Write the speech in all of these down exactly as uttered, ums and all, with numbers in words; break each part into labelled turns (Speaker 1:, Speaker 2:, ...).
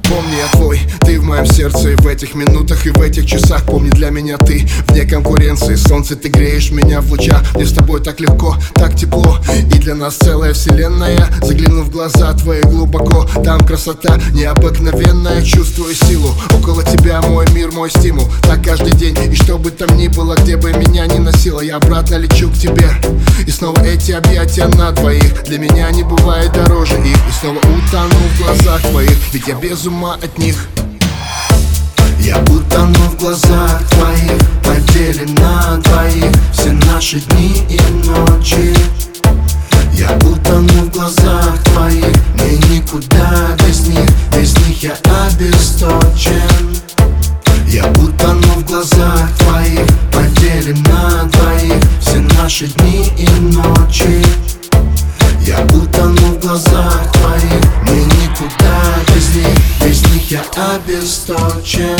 Speaker 1: Помни, я твой, ты в моем сердце. И в этих минутах, и в этих часах, помни, для меня ты вне конкуренции. Солнце, ты греешь меня в лучах, мне с тобой так легко, так тепло. И для нас целая вселенная. Заглянув в глаза твои глубоко, там красота необыкновенная. Чувствую силу, около тебя мой мир, мой стимул. Так каждый день, и что бы там ни было, где бы меня ни носило, я обратно лечу к тебе. И снова эти объятия на двоих, для меня не бывает дороже их. И снова утону в глазах твоих, ведь я без ума от них.
Speaker 2: Я утону в глазах твоих, поделим на двоих все наши дни и ночи. Я утону в глазах твоих, мне никуда без них, без них я обесточен. Я утону в глазах твоих, поделим на двоих все наши дни и ночи. Я утону в глазах твоих, мне никуда без них, без них я обесточен.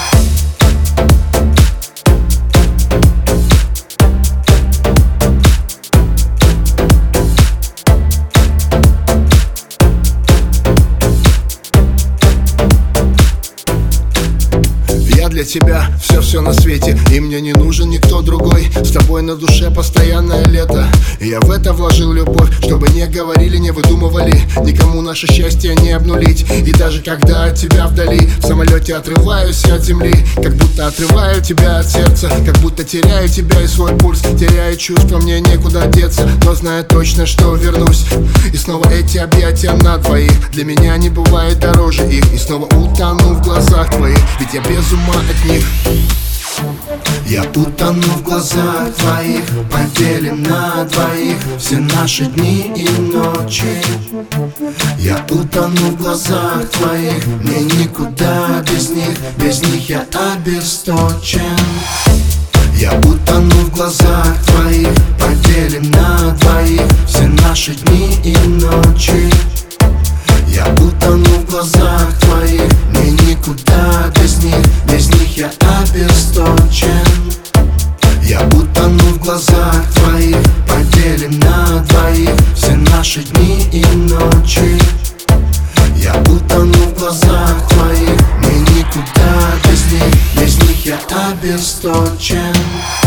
Speaker 1: Для тебя все-все на свете, и мне не нужен никто другой. С тобой на душе постоянное лето, и я в это вложил любовь. Чтобы не говорили, не выдумывали, никому наше счастье не обнулить. И даже когда от тебя вдали, в самолете отрываюсь от земли, как будто отрываю тебя от сердца, как будто теряю тебя и свой пульс. Теряю чувства, мне некуда деться, но знаю точно, что вернусь. И снова эти объятия на двоих, для меня не бывает дороже их. И снова утону в глазах твоих, ведь я без ума от них.
Speaker 2: Я утону в глазах твоих, поделим на двоих все наши дни и ночи. Я утону в глазах твоих, мне никуда без них, без них я обесточен. Я утону в глазах твоих, поделим на двоих все наши дни и ночи. Я утону в глазах твоих, мне никуда без них, без них я обесточен. Я утону в глазах твоих, поделим на двоих все наши дни и ночи. Я утону в глазах твоих, мне никуда без них, без них я обесточен.